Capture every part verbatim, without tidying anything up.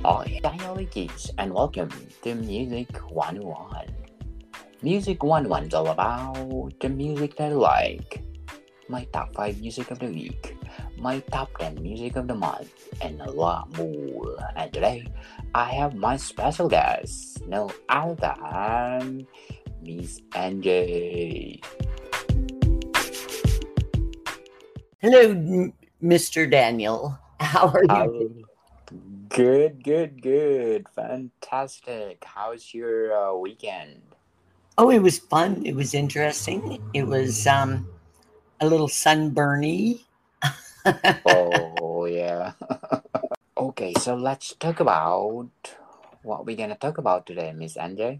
Hi, Daniel Keys, and welcome to Music one oh one. Music one oh one is all about the music that I like, my top five music of the week, my top ten music of the month, and a lot more. And today, I have my special guest, no other than Miss N J. Hello, M- Mister Daniel. How are you? How? Good, good, good. Fantastic. How's your uh, weekend? Oh, it was fun. It was interesting. It was um, a little sunburny. Oh, yeah. Okay, so let's talk about what we're gonna talk about today, Miss N J.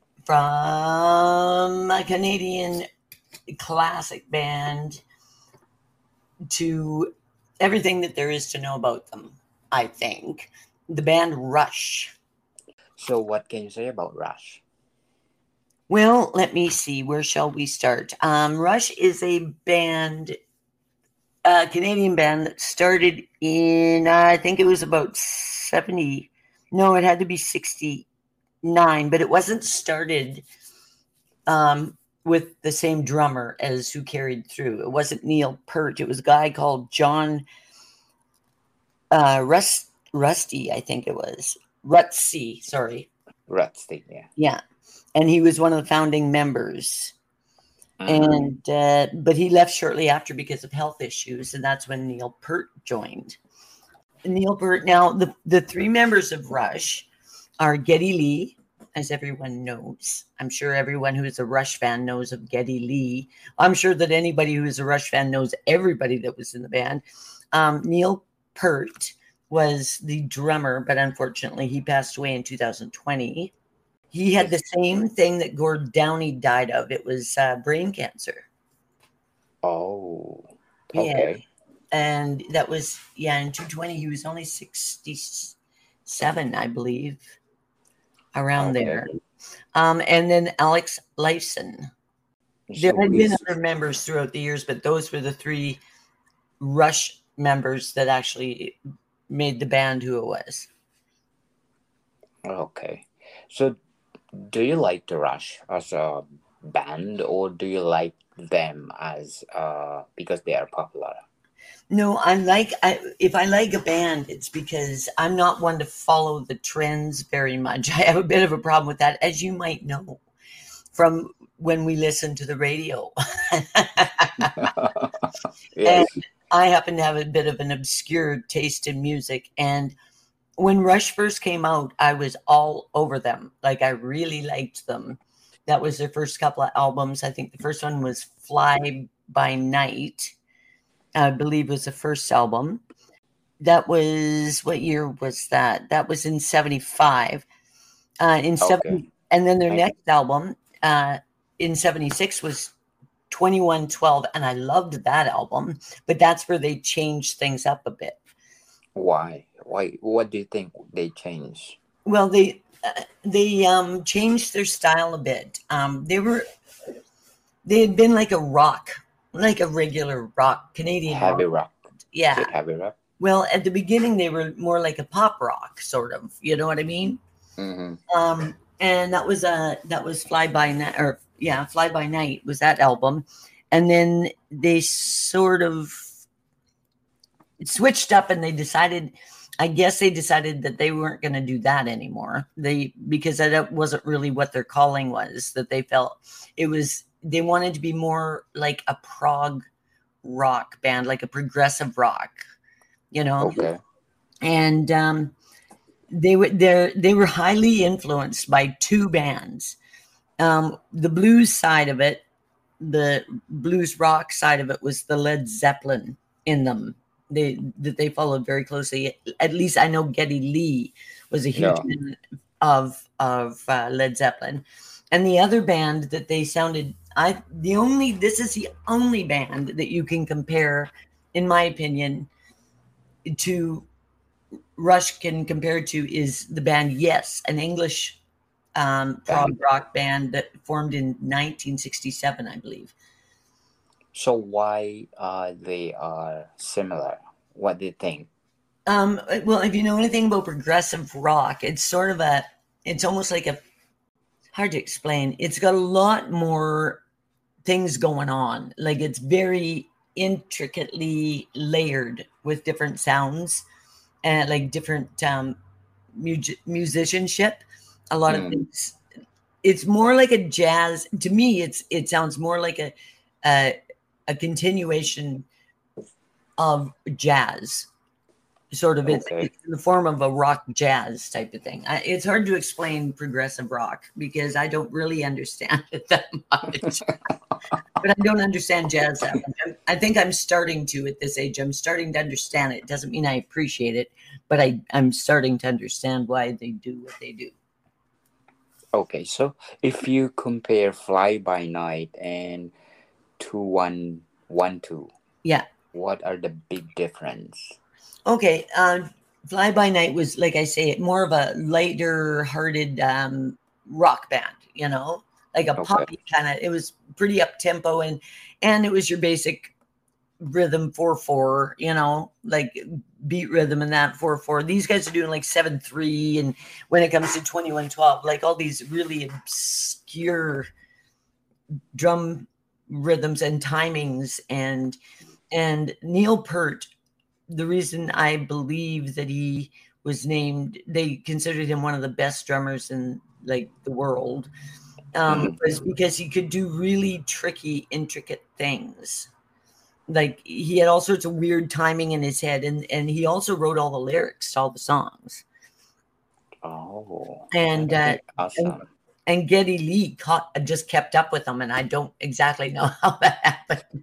From a Canadian classic band to everything that there is to know about them, I think. The band Rush. So, what can you say about Rush? Well, let me see. Where shall we start? Um, Rush is a band, a Canadian band that started in, I think it was about seventy. No, it had to be sixty-nine, but it wasn't started um, with the same drummer as who carried through. It wasn't Neil Peart. It was a guy called John uh, Rust, Rusty, I think it was. Rutsey, sorry. Rusty, yeah. Yeah. And he was one of the founding members. Mm. And uh, but he left shortly after because of health issues, and that's when Neil Peart joined. Neil Peart. Now, the the three members of Rush are Geddy Lee, as everyone knows. I'm sure everyone who is a Rush fan knows of Geddy Lee. I'm sure that anybody who is a Rush fan knows everybody that was in the band. Um, Neil Peart was the drummer, but unfortunately, he passed away in two thousand twenty. He had the same thing that Gord Downey died of. It was uh, brain cancer. Oh, Yeah. okay. And that was, yeah, in two twenty, he was only sixty-seven, I believe, around Okay. there. Um, and then Alex Lifeson. There So had been is other members throughout the years, but those were the three Rush members that actually made the band who it was. okay. So, do you like the Rush as a band, or do you like them as uh because they are popular? No, I like I, if I like a band, it's because I'm not one to follow the trends very much. I have a bit of a problem with that, as you might know from when we listen to the radio. And Yes. I happen to have a bit of an obscure taste in music. And when Rush first came out, I was all over them. Like, I really liked them. That was their first couple of albums. I think the first one was Fly By Night, I believe was the first album. That was, what year was that? That was in seventy-five. Uh, in Okay. seventy, and then their I- next album uh, in seventy-six was twenty-one twelve, and I loved that album. But that's where they changed things up a bit. Why? Why? What do you think they changed? Well, they uh, they um, changed their style a bit. Um, they were they had been like a rock, like a regular rock, Canadian Heavy rock. rock. Is Yeah. it heavy rock? Well, at the beginning, they were more like a pop rock, sort of. You know what I mean? Mm-hmm. Um, and that was a that was Fly By Night, or yeah, Fly By Night was that album, and then they sort of switched up, and they decided, I guess they decided that they weren't going to do that anymore. They because that wasn't really what their calling was. That they felt it was they wanted to be more like a prog rock band, like a progressive rock, you know, Okay. and um, they were they they were highly influenced by two bands. Um, the blues side of it, the blues rock side of it, was the Led Zeppelin in them. They that they followed very closely. At least I know Geddy Lee was a huge No. fan of of uh, Led Zeppelin, and the other band that they sounded. I the only this is the only band that you can compare, in my opinion, to Rush can compare to is the band Yes, an English um, prog Band. rock band that formed in nineteen sixty-seven, I believe. So why uh they are similar? What do you think? Um, well, if you know anything about progressive rock, it's sort of a, it's almost like a, hard to explain. It's got a lot more things going on. Like it's very intricately layered with different sounds and like different um, mu- musicianship. A lot of Mm, things. It's more like a jazz. To me, it's it sounds more like a a, a continuation of jazz. Sort of, it's, okay. it's in the form of a rock jazz type of thing. I, it's hard to explain progressive rock because I don't really understand it that much. But I don't understand jazz that much. I'm- I think I'm starting to at this age. I'm starting to understand it. Doesn't mean I appreciate it, but I, I'm starting to understand why they do what they do. Okay, so if you compare Fly By Night and two one one two, Yeah. what are the big difference? Okay. Uh, Fly By Night was, like I say, more of a lighter hearted um, rock band, you know, like a Okay. poppy kind of, it was pretty up tempo and, and it was your basic rhythm four four, you know, like beat rhythm and that four four. These guys are doing like seven three, and when it comes to twenty-one twelve, like all these really obscure drum rhythms and timings, and and Neil Peart, the reason I believe that he was named, they considered him one of the best drummers in like the world, um, Mm, was because he could do really tricky, intricate things. Like he had all sorts of weird timing in his head, and and he also wrote all the lyrics to all the songs. oh, And that'll uh, be and awesome. and Geddy Lee caught, just kept up with him, and I don't exactly know how that happened,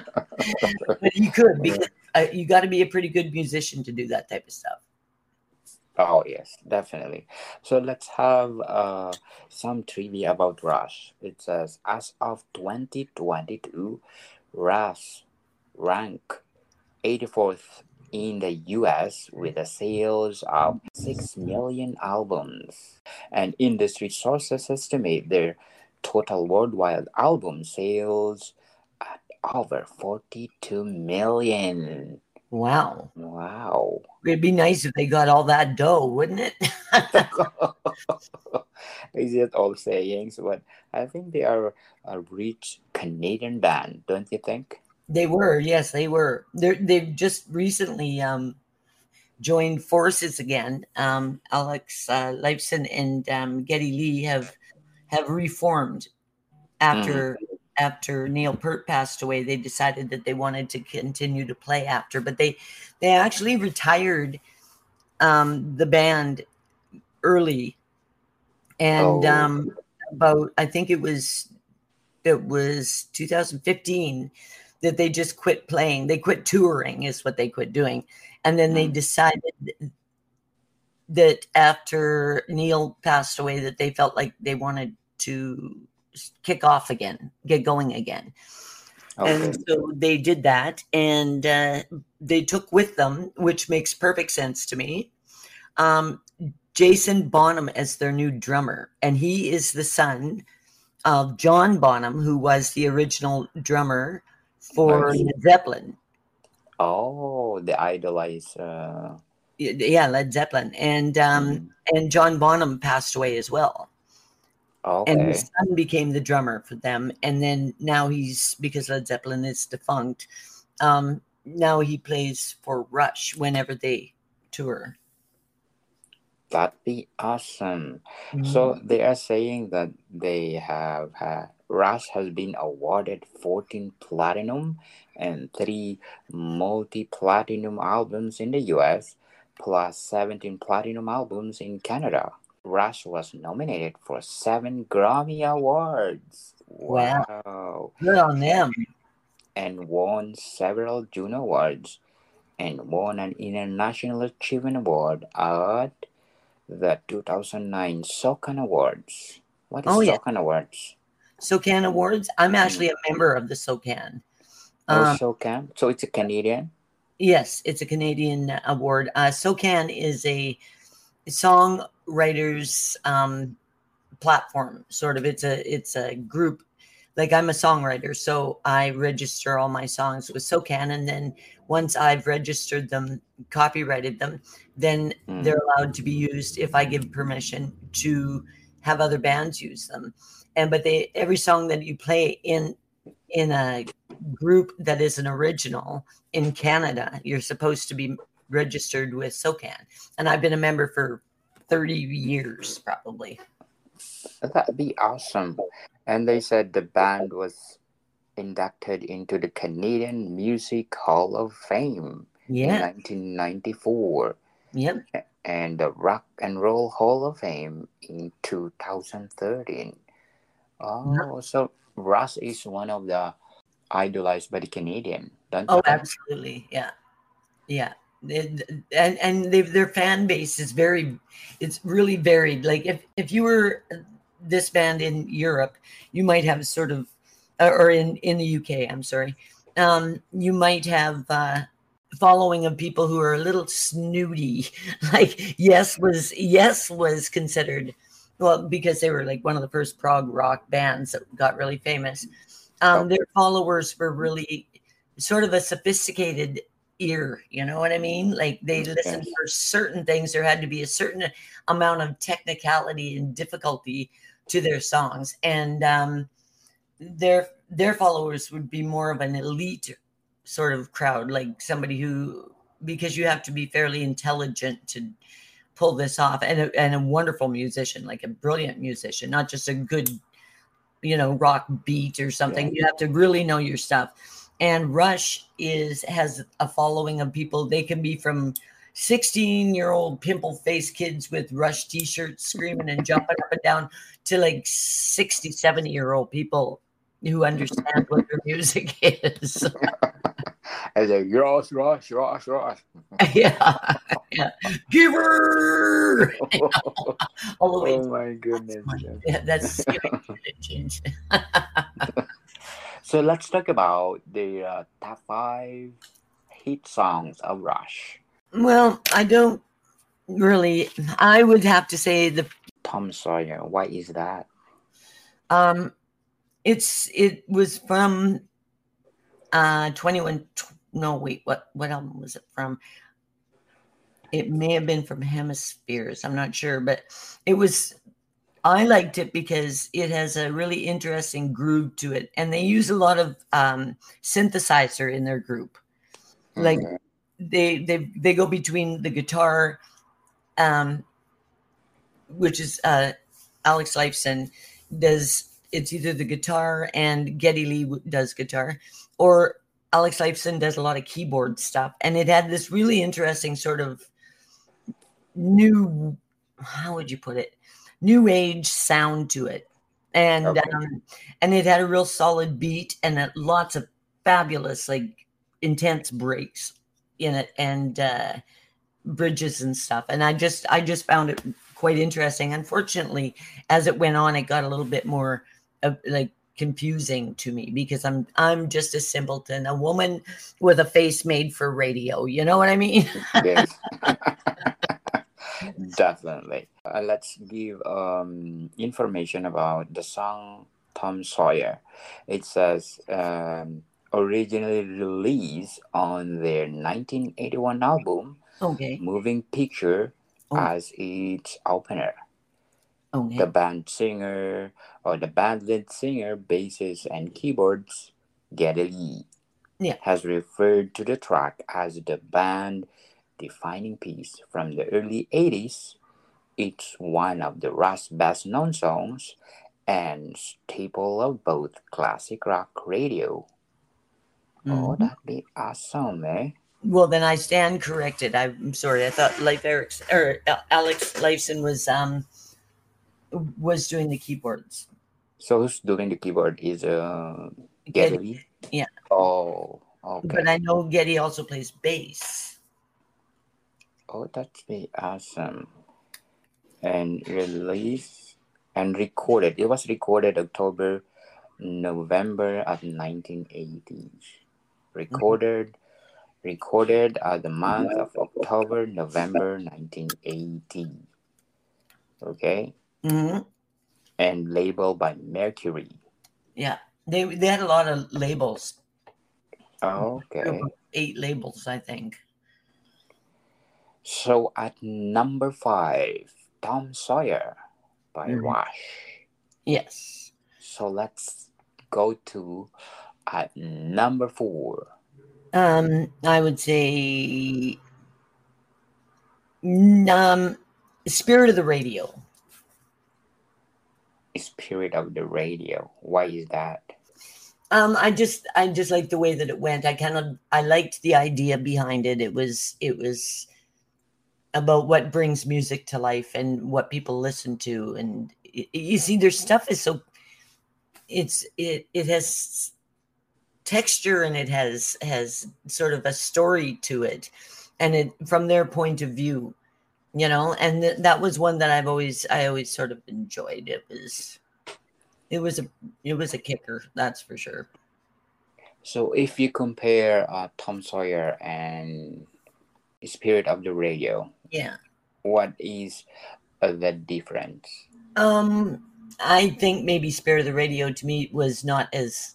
but he could because uh, you got to be a pretty good musician to do that type of stuff. Oh, yes, definitely. So let's have uh, some trivia about Rush. It says, as of twenty twenty-two, Rush rank eighty-fourth in the U S with a sales of six million albums. And industry sources estimate their total worldwide album sales at over forty-two million. Wow, Wow. it'd be nice if they got all that dough, wouldn't it? Is it all sayings? But I think they are a rich Canadian band, don't you think? They were, yes, they were. They're, they've just recently um, joined forces again. Um, Alex uh, Lifeson and um, Geddy Lee have have reformed Mm, after after Neil Peart passed away. They decided that they wanted to continue to play after, but they they actually retired um, the band early, and oh, um, about, I think it was it was two thousand fifteen that they just quit playing. They quit touring, is what they quit doing, and then they mm, decided that after Neil passed away, that they felt like they wanted to kick off again, get going again. And okay. so they did that, and uh, they took with them, which makes perfect sense to me, um, Jason Bonham as their new drummer. And he is the son of John Bonham, who was the original drummer I for see. Led Zeppelin. Oh, the idolize. Uh, Yeah, Led Zeppelin. And um, mm, and John Bonham passed away as well. And his okay. son became the drummer for them. And then now he's, because Led Zeppelin is defunct, um, now he plays for Rush whenever they tour. That'd be awesome. So Mhm. they are saying that they have had, Rush has been awarded fourteen platinum and three multi platinum albums in the U S, plus seventeen platinum albums in Canada. Rush was nominated for seven Grammy Awards. Wow. Wow. Good on And, them. and won several Juno Awards and won an International Achievement Award at the two thousand nine SOCAN Awards. What is Oh, yeah. SOCAN Awards? SOCAN Awards. I'm Mm. actually a member of the SOCAN. Oh, Um, SOCAN. So it's a Canadian? yes, it's a Canadian award. Uh, SOCAN is a songwriters um, platform, sort of. It's a it's a group like I'm a songwriter, so I register all my songs with SOCAN, and then once I've registered them, copyrighted them, then Mm. they're allowed to be used if I give permission to have other bands use them. And but they every song that you play in in a group that is an original in Canada, you're supposed to be registered with SOCAN. And I've been a member for thirty years, probably. That'd be awesome. And they said the band was inducted into the Canadian Music Hall of Fame in Yeah. nineteen ninety-four Yep. and the Rock and Roll Hall of Fame in two thousand thirteen. Oh, so Rush is one of the idolized by the Canadian, don't you Oh, think? absolutely. Yeah. Yeah. It- and and they, their fan base is very, it's really varied. Like if if you were this band in Europe, you might have sort of, or in in the U K, I'm sorry, um, you might have uh, following of people who are a little snooty. Like Yes was Yes was considered, well, because they were like one of the first prog rock bands that got really famous. Um, Oh, their followers were really sort of a sophisticated ear, you know what I mean? Like they listened yes. for certain things. There had to be a certain amount of technicality and difficulty to their songs, and um, their their followers would be more of an elite sort of crowd, like somebody who, because you have to be fairly intelligent to pull this off, and a, and a wonderful musician, like a brilliant musician, not just a good, you know, rock beat or something. Yeah. You have to really know your stuff. And Rush is has a following of people. They can be from sixteen year old pimple faced kids with Rush t-shirts screaming and jumping up and down to like sixty, seventy year old people who understand what their music is. I say, Rush, Rush, Rush, Rush. Yeah. Yeah. Give her all the way. Oh my goodness. Yeah, that's change. So let's talk about the uh, top five hit songs of Rush. Well, I don't really, I would have to say the Tom Sawyer, why is that? um it's it was from uh twenty-one tw- no wait, what what album was it from? It may have been from Hemispheres, I'm not sure, but it was, I liked it because it has a really interesting groove to it, and they use a lot of um synthesizer in their group. Like Mhm. they they they go between the guitar, um which is uh Alex Lifeson does, it's either the guitar and Geddy Lee w- does guitar, or Alex Lifeson does a lot of keyboard stuff. And it had this really interesting sort of new, how would you put it, new age sound to it. And Okay. um, and it had a real solid beat and uh, lots of fabulous, like intense breaks in it, and uh, bridges and stuff. And I just I just found it quite interesting. Unfortunately, as it went on, it got a little bit more uh, like confusing to me, because I'm I'm just a simpleton, a woman with a face made for radio. You know what I mean? Yes. Definitely. Uh, let's give um, information about the song Tom Sawyer. It says um, originally released on their nineteen eighty-one album, Okay. Moving Picture, Oh, as its opener. okay. The band singer or the band lead singer, bassist, and keyboards, Geddy Lee, Yeah. has referred to the track as the band defining piece from the early eighties. It's one of the Rush's best known songs and staple of both classic rock radio. Oh, Mhm. that'd be awesome, eh? Well, then I stand corrected. I'm sorry. I thought Leif Eric's or uh, Alex Lifeson was um was doing the keyboards. So who's doing the keyboard is uh Geddy, Geddy Lee? yeah. Oh, okay. But I know Geddy also plays bass. Oh, that'd be awesome. And released and recorded. It was recorded October, November of nineteen eighty. Recorded, recorded at the month of October, November nineteen eighty. Okay, hmm and labeled by Mercury. Yeah. They they had a lot of labels. Okay. Eight labels, I think. So at number five, Tom Sawyer by Mhm. Rush. Yes. So let's go to at number four. Um, I would say um, Spirit of the Radio. Spirit of the Radio. Why is that? Um, I just I just liked the way that it went. I kind of I liked the idea behind it. It was it was about what brings music to life and what people listen to. And it, you see, their stuff is so it's it it has texture and it has has sort of a story to it, and it from their point of view, you know. And th- that was one that I've always I always sort of enjoyed. It was it was a it was a kicker, that's for sure. So if you compare uh, Tom Sawyer and Spirit of the Radio, Yeah. what is uh, the difference? Um, I think maybe Spirit of the Radio to me was not as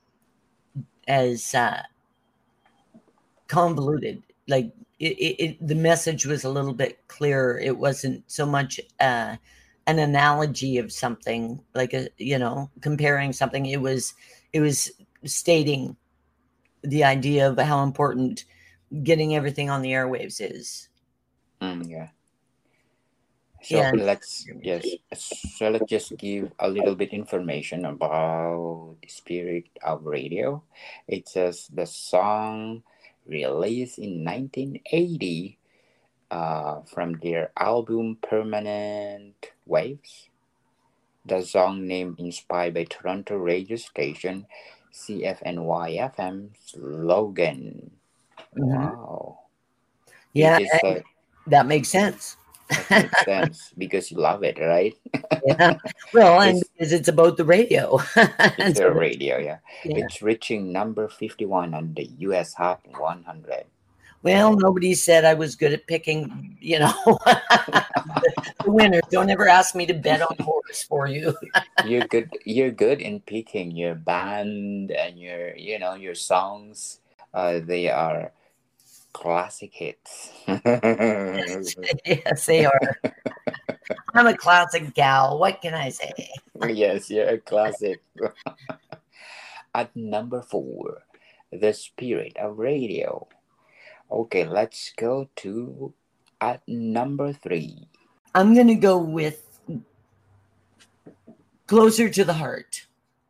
as uh, convoluted. Like it, it, it, the message was a little bit clearer. It wasn't so much uh, an analogy of something, like a you know comparing something. It was it was stating the idea of how important getting everything on the airwaves is. Mm, yeah. So Yeah. let's yes. So let's just give a little bit information about the Spirit of Radio. It says the song released in nineteen eighty uh, from their album Permanent Waves. The song name inspired by Toronto radio station C F N Y F M slogan. Mhm. Wow. Yeah, It is uh, that makes sense. that makes sense because you love it, right? Yeah. Well, and It's because it's about the radio. it's And a so, radio, yeah. yeah. It's reaching number fifty-one on the U S Hot one hundred. Well, Oh, nobody said I was good at picking, you know, the, the winners. Don't ever ask me to bet on horse for you. you're good. You're good in picking your band and your, you know, your songs. Uh, they are classic hits. Yes, they are. I'm a classic gal. What can I say? Yes, you're a classic. At number four, The Spirit of Radio. Okay, let's go to at number three. I'm going to go with Closer to the Heart.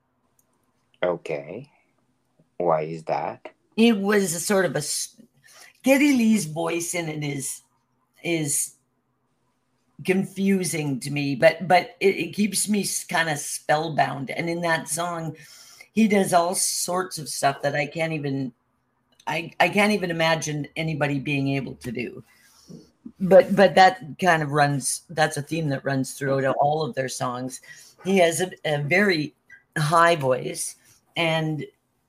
Okay, why is that? It was a sort of a Geddy Lee's voice in it is is confusing to me, but but it, it keeps me kind of spellbound. And in that song, he does all sorts of stuff that I can't even I, I can't even imagine anybody being able to do. But but that kind of runs that's a theme that runs throughout all of their songs. He has a, a very high voice, and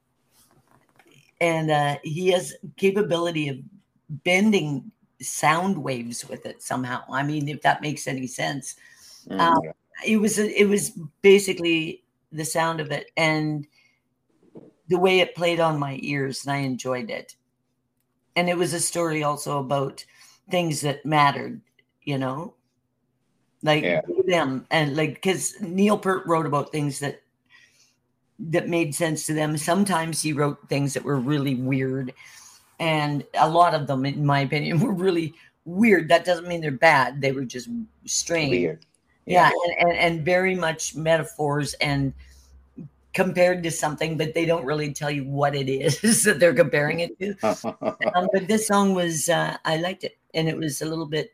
and uh, he has capability of bending sound waves with it somehow. I mean, if that makes any sense. Mm, Um, yeah. it was it was basically the sound of it and the way it played on my ears, and I enjoyed it. And it was a story also about things that mattered, you know, like Yeah. them, and like because Neil Peart wrote about things that that made sense to them. Sometimes he wrote things that were really weird, and a lot of them, in my opinion, were really weird. That doesn't mean they're bad; they were just strange. Weird. Yeah, Yes. and, and, and very much metaphors and compared to something, but they don't really tell you what it is that they're comparing it to. Um, but this song was, uh, I liked it. And it was a little bit,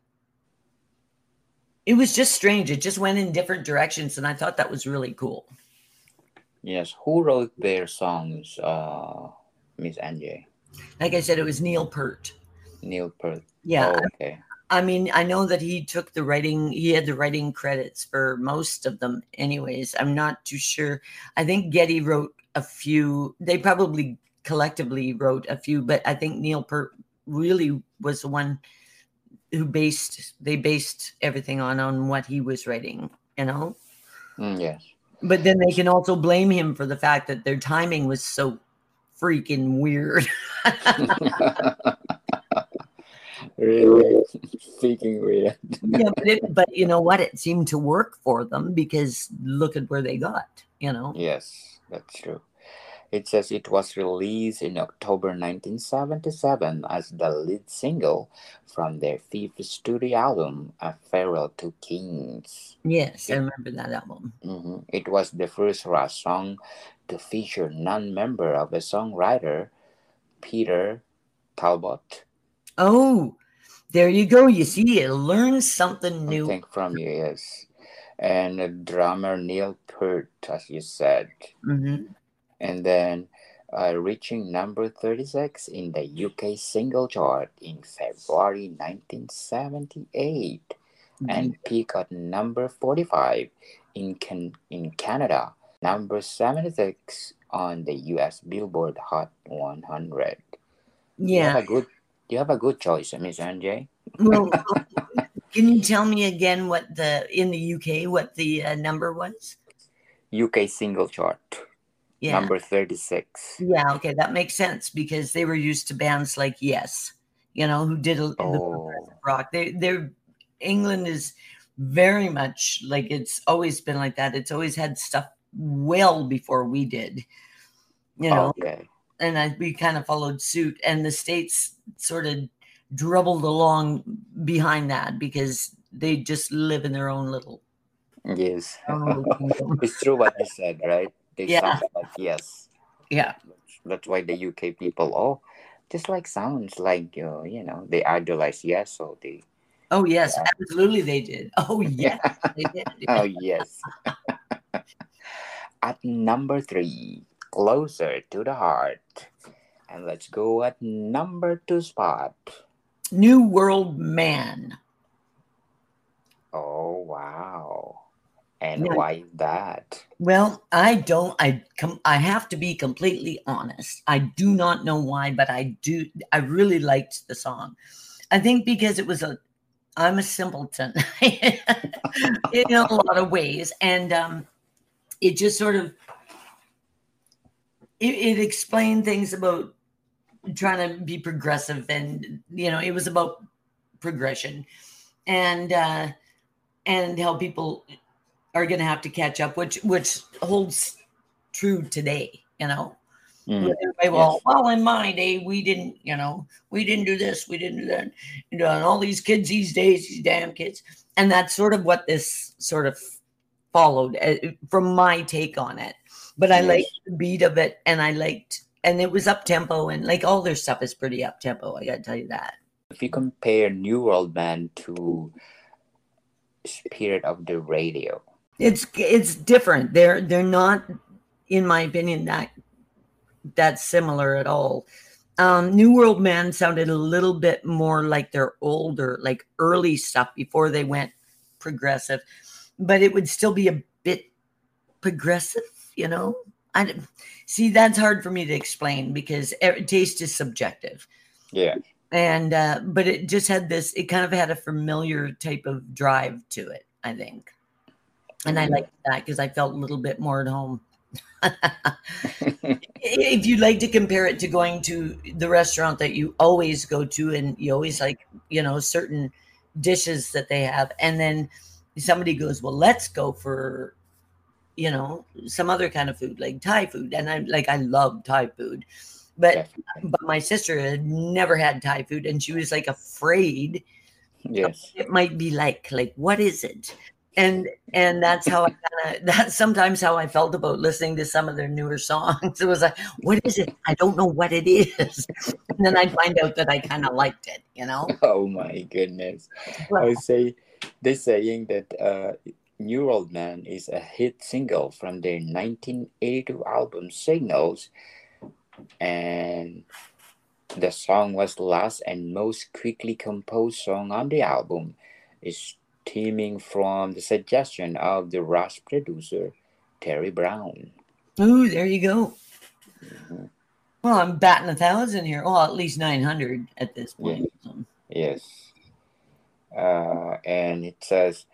it was just strange. It just went in different directions. And I thought that was really cool. Yes. Who wrote their songs, uh, Miss Angie? Like I said, it was Neil Peart. Neil Peart. Yeah. Oh, okay. I mean, I know that he took the writing, he had the writing credits for most of them, anyways. I'm not too sure. I think Geddy wrote a few, they probably collectively wrote a few, but I think Neil Peart really was the one who based, they based everything on, on what he was writing, you know? Mm, yes. But then they can also blame him for the fact that their timing was so freaking weird. Really speaking weird. Yeah, but, it, but you know what? It seemed to work for them because look at where they got, you know? Yes, that's true. It says it was released in October nineteen seventy-seven as the lead single from their fifth studio album, A Farewell to Kings. Yes, I It, remember that album. mhm, it was the first Rush song to feature non-member of the songwriter Peter Talbot. Oh, there you go. You see, you learn something new. Something from you, yes. And uh, drummer Neil Peart, as you said. Mm-hmm. And then uh, reaching number thirty-six in the U K single chart in February nineteen seventy-eight, and peak at number forty-five in can- in Canada, number seventy-six on the U S Billboard Hot one hundred. You Yeah. have a good you have a good choice, Miss Anjay. Well, can you tell me again what the in the U K what the uh, number was? U K single chart. Yeah. Number thirty-six. Yeah, okay, that makes sense because they were used to bands like Yes, you know, who did a, Oh. the progressive rock. They they're England is very much like it's always been like that. It's always had stuff well before we did. You know. Okay. And I, we kind of followed suit, and the States sort of dribbled along behind that because they just live in their own little. Yes. own little kingdom. It's true what you said, right? They Yeah. sound like Yes. Yeah. That's why the U K people, oh, just like sounds like, uh, you know, they idolize Yes, so they. Oh, yes, Yeah. absolutely they did. Oh, yes, they did. Oh, yes. At number three, Closer to the Heart. And let's go at number two spot. New World Man. Oh, wow. And Yeah. why is that? Well, I don't. I come. I have to be completely honest. I do not know why, but I do. I really liked the song. I think because it was a. I'm a simpleton in a lot of ways, and um, it just sort of. It, it explained things about trying to be progressive, and you know, it was about progression, and uh, and how people are going to have to catch up, which which holds true today, you know. Mm, Everybody, well, yes. well, in my day, we didn't, you know, we didn't do this, we didn't do that. You know, and all these kids these days, these damn kids. And that's sort of what this sort of followed uh, from my take on it. But I Yes. liked the beat of it, and I liked, and it was up tempo, and like all their stuff is pretty up tempo. I got to tell you that. If you compare New World Band to Spirit of the Radio, It's it's different. They're they're not, in my opinion, that that similar at all. Um, New World Man sounded a little bit more like their older, like early stuff before they went progressive, but it would still be a bit progressive, you know. I see that's hard for me to explain because every, taste is subjective. yeah, And uh, but it just had this. It kind of had a familiar type of drive to it, I think. And I liked that because I felt a little bit more at home. If you'd like to compare it to going to the restaurant that you always go to and you always like, you know, certain dishes that they have, and then somebody goes, well, let's go for, you know, some other kind of food like Thai food. And I'm like, I love Thai food. But Definitely. but my sister had never had Thai food, and she was like afraid Yes. it might be like, like, what is it? And and that's how I kind of that's sometimes how I felt about listening to some of their newer songs. It was like, what is it? I don't know what it is. And then I'd find out that I kind of liked it, you know? Oh my goodness. Well, I would say they're saying that uh, New World Man is a hit single from their nineteen eighty-two album Signals, and the song was the last and most quickly composed song on the album, is stemming from the suggestion of the Rush producer Terry Brown. ooh, there you go. Mhm. Well, I'm batting a thousand here. Well, at least nine hundred at this point. So. Yes. Uh, and it says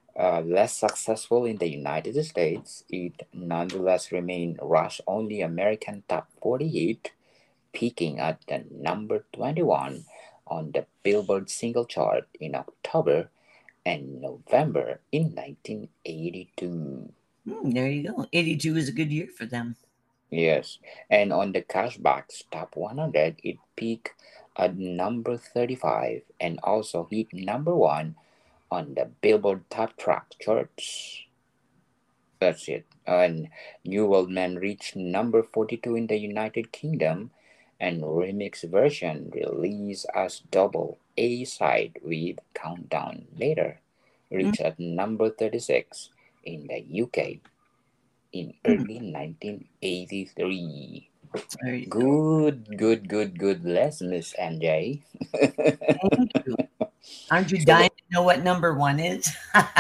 Uh, less successful in the United States, it nonetheless remained Rush only American top forty-eight, peaking at the number twenty-one on the Billboard single chart in October and November in nineteen eighty-two. Hmm, there you go. eighty-two is a good year for them. Yes, and on the Cashbox Top one hundred, it peaked at number thirty-five and also hit number one on the Billboard Top Track charts. That's it. And New World Man reached number forty-two in the United Kingdom, and remix version released as double A side with Countdown later Mm, reached at number thirty-six in the U K in mm, early nineteen eighty-three. there you go. Good, good, good, good. Les, Miss M J. Thank you. Aren't you so dying what? to know what number one is?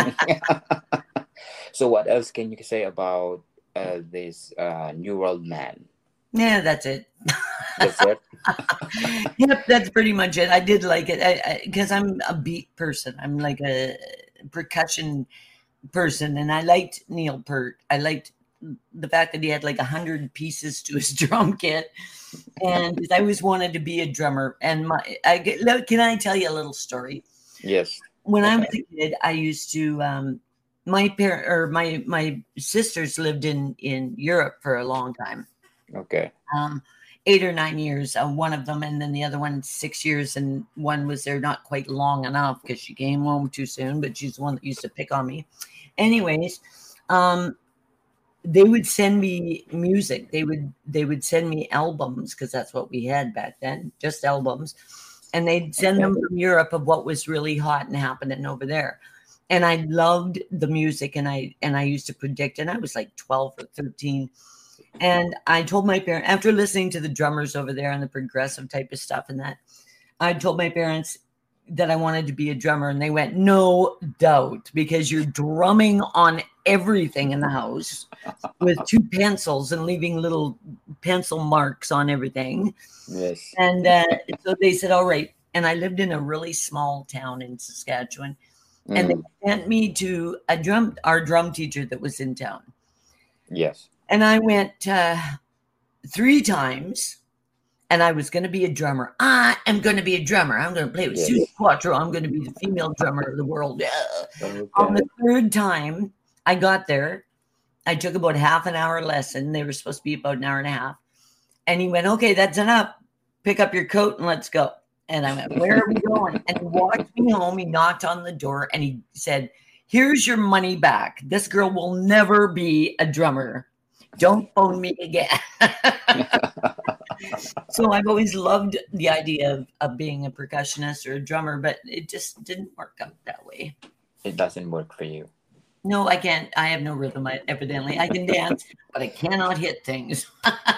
So what else can you say about uh, this uh, New World Man? Yeah, that's it. That's it. Yep, that's pretty much it. I did like it because I'm a beat person. I'm like a percussion person, and I liked Neil Peart. I liked the fact that he had like a hundred pieces to his drum kit, and I always wanted to be a drummer. And my, I get, look, can I tell you a little story? Yes. When I was Okay. a kid, I used to. Um, my parent or my my sisters lived in in Europe for a long time. Okay. Um, eight or nine years, uh, one of them, and then the other one six years, and one was there not quite long enough because she came home too soon. But she's the one that used to pick on me. Anyways, um, they would send me music. They would they would send me albums because that's what we had back then, just albums, and they'd send Okay. them from Europe of what was really hot and happening over there. And I loved the music, and I and I used to predict. And I was like twelve or thirteen, and I told my parents after listening to the drummers over there and the progressive type of stuff and that, I told my parents that I wanted to be a drummer, and they went, "No doubt, because you're drumming on everything in the house with two pencils and leaving little pencil marks on everything." Yes. And uh, so they said, "All right." And I lived in a really small town in Saskatchewan, and they Mm. sent me to a drum, our drum teacher that was in town, Yes. and I went uh, three times. And I was going to be a drummer. I am going to be a drummer. I'm going to play with Susie Yes. Quattro. I'm going to be the female drummer of the world. Yeah. On Okay. the third time I got there, I took about half an hour lesson. They were supposed to be about an hour and a half. And he went, "Okay, that's enough. Pick up your coat and let's go." And I went, "Where are we going?" And he walked me home. He knocked on the door and he said, "Here's your money back. This girl will never be a drummer. Don't phone me again." So I've always loved the idea of, of being a percussionist or a drummer, but it just didn't work out that way. It doesn't work for you. No, I can't. I have no rhythm. I, evidently, I can dance, but I cannot hit things.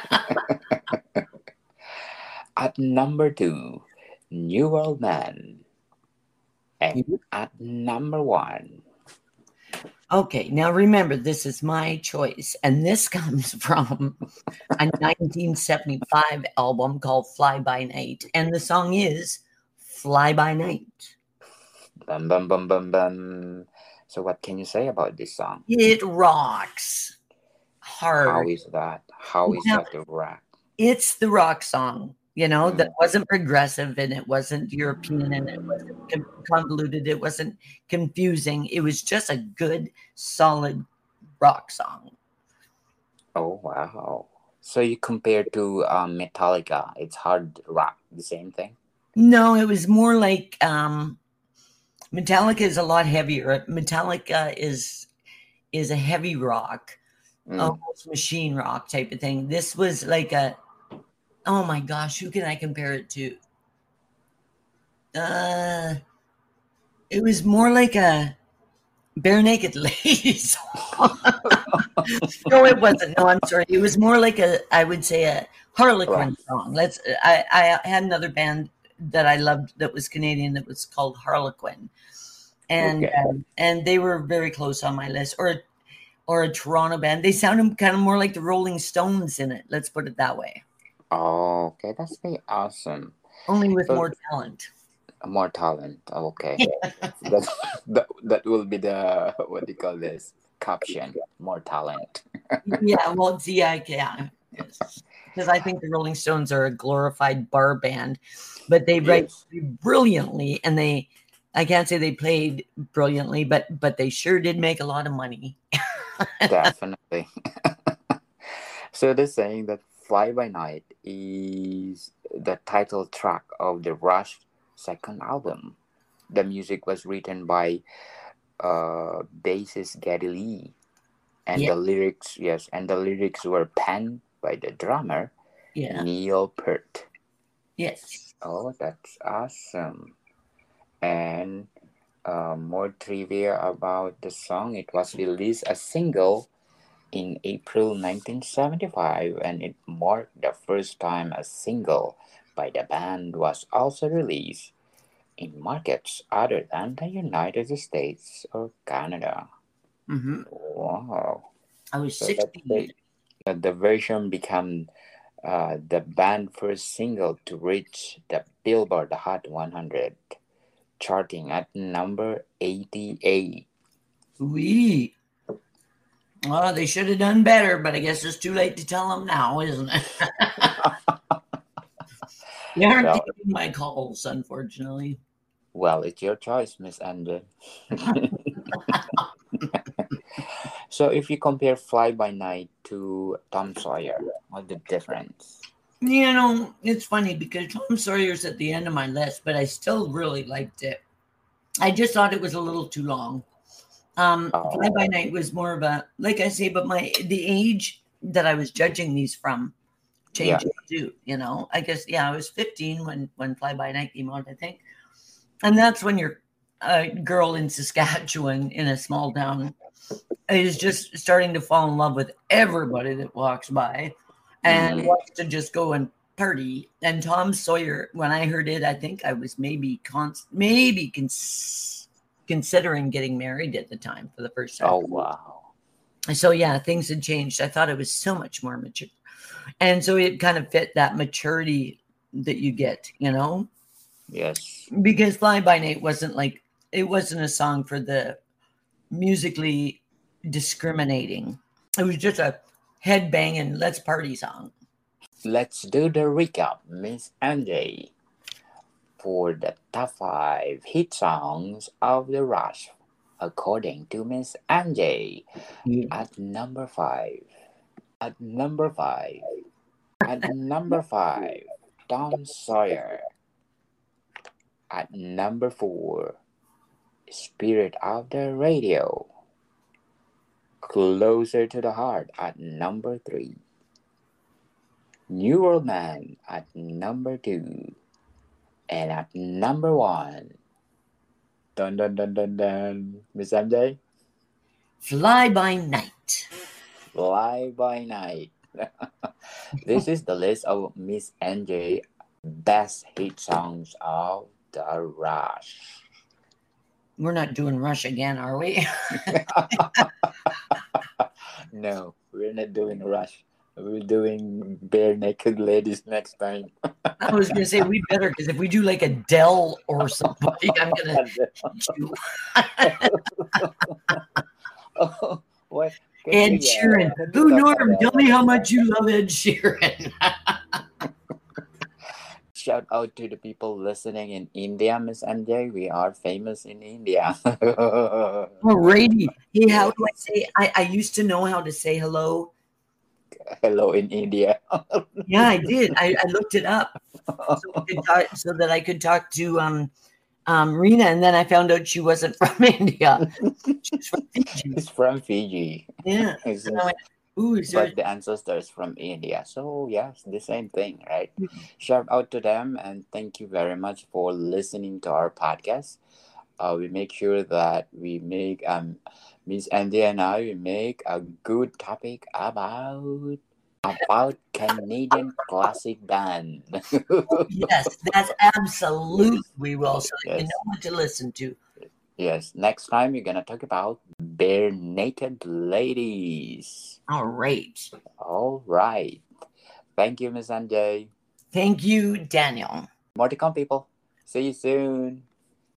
At number two, New World Man. And at number one. Okay, now remember, this is my choice, and this comes from a nineteen seventy-five album called Fly By Night, and the song is Fly By Night. Bum bum bum bum bum. So what can you say about this song? It rocks hard. How is that? How is Now, that the rock? it's the rock song, you know, Mm. that wasn't progressive and it wasn't European and it wasn't con- convoluted. It wasn't confusing. It was just a good, solid rock song. Oh wow. So you compare to um, Metallica, it's hard rock, the same thing? No, it was more like um, Metallica is a lot heavier. Metallica is is a heavy rock, Mm. almost machine rock type of thing. This was like a, oh my gosh, who can I compare it to? Uh, it was more like a Bare Naked Ladies song. No, it wasn't. No, I'm sorry. It was more like a, I would say a Harlequin Right. song. Let's. I I had another band that I loved that was Canadian that was called Harlequin, and Okay. um, and they were very close on my list. Or or a Toronto band. They sounded kind of more like the Rolling Stones in it. Let's put it that way. Oh, okay, that's very awesome. Only with So more talent. More talent. Okay. That, that that will be the what do you call this caption? More talent. Yeah, well, see, I yeah, yes. Because I think the Rolling Stones are a glorified bar band, but they write Yes, brilliantly, and they, I can't say they played brilliantly, but but they sure did make a lot of money. definitely. So they're saying that "Fly by Night" is the title track of the Rush second album. The music was written by uh, bassist Geddy Lee, and Yeah, the lyrics, yes, and the lyrics were penned by the drummer yeah, Neil Peart. yes. Oh, that's awesome! And uh, more trivia about the song: it was released as single in April nineteen seventy-five, and it marked the first time a single by the band was also released in markets other than the United States or Canada. hmm Wow. I was So that's sixteen. it. Uh, The version became uh, the band's first single to reach the Billboard Hot one hundred, charting at number eighty-eight. We. Well, they should have done better, but I guess it's too late to tell them now, isn't it? They aren't Well, taking my calls, unfortunately. well, it's your choice, Miss Andre. So if you compare Fly By Night to Tom Sawyer, what's the difference? You know, it's funny because Tom Sawyer's at the end of my list, but I still really liked it. I just thought it was a little too long. Um, Fly Oh, By Night was more of a, like I say, but my the age that I was judging these from yeah. changed too. You know, I guess yeah, I was fifteen when when Fly By Night came out, I think, and that's when you're a girl in Saskatchewan in a small town is just starting to fall in love with everybody that walks by and Mm, wants to just go and party. And Tom Sawyer, when I heard it, I think I was maybe cons- maybe cons- considering getting married at the time for the first time. oh, wow. So yeah, things had changed. I thought it was so much more mature, and so it kind of fit that maturity that you get, you know, Yes. because Fly By Night wasn't like it wasn't a song for the musically discriminating. It was just a head banging let's party song. Let's do the recap, Miss Andre, for the top five hit songs of the Rush, according to Miss Andre. Yeah. At number five, at number five, at number five, Tom Sawyer. At number four, Spirit of the Radio. Closer to the Heart at number three. New World Man at number two. And at number one, dun dun dun dun dun, Miss M J, Fly By Night. Fly By Night. This is the list of Miss N J best hit songs of the Rush. We're not doing Rush again, are we? No, we're not doing Rush. We're doing Bare Naked Ladies next time. I was gonna say we better because if we do like Adele or somebody, I'm gonna hit you. Oh, what? Can Ed we, Sheeran. uh, can we Boo talk Norm, tell about me how uh, much you love Ed Sheeran. shout out to the people listening in India, Miss M J. We are famous in India. Alrighty. Hey, how Yes. do I say? I, I used to know how to say hello. Hello in India. Yeah, I did. I, I looked it up so, we could talk, so that I could talk to um um Rena, and then I found out she wasn't from India. She's from Fiji. It's from Fiji. Yeah. It's And I just- went, ooh, is there but the ancestors from India. So yes, the same thing, right? Shout out to them and thank you very much for listening to our podcast. Uh, we make sure that we make um Miss Andy and I we make a good topic about about Canadian classic band. yes, that's absolute we will, so that you Yes. know what to listen to. Yes. Next time we're gonna talk about Bare Naked Ladies. All right. All right. Thank you, Miss Anjay. Thank you, Daniel. More to come, people. See you soon.